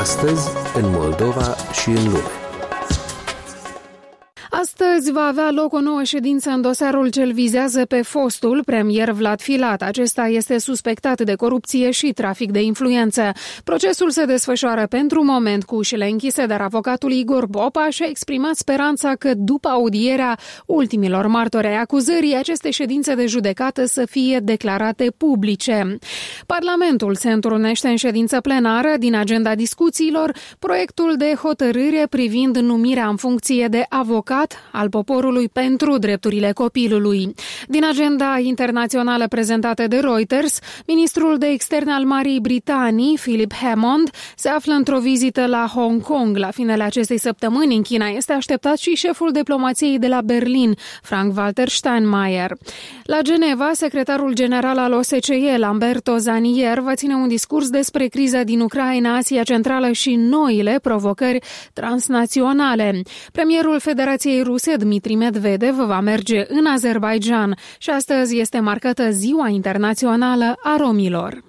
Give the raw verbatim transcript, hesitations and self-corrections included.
Astăzi, în Moldova și în lume. Astăzi va avea loc o nouă ședință în dosarul ce-l vizează pe fostul premier Vlad Filat. Acesta este suspectat de corupție și trafic de influență. Procesul se desfășoară pentru moment cu ușile închise, dar avocatul Igor Popa și-a exprimat speranța că după audierea ultimilor martori ai acuzării, aceste ședințe de judecată să fie declarate publice. Parlamentul se întrunește în ședință plenară. Din agenda discuțiilor, proiectul de hotărâre privind numirea în funcție de avocat al poporului pentru drepturile copilului. Din agenda internațională prezentată de Reuters, ministrul de externe al Marii Britanii, Philip Hammond, se află într-o vizită la Hong Kong. La finele acestei săptămâni, în China este așteptat și șeful diplomației de la Berlin, Frank-Walter Steinmeier. La Geneva, secretarul general al O S C E, Lamberto Zanier, va ține un discurs despre criza din Ucraina, Asia Centrală și noile provocări transnaționale. Premierul Federației Ruse, Dmitri Medvedev, va merge în Azerbaidjan și astăzi este marcată Ziua Internațională a Romilor.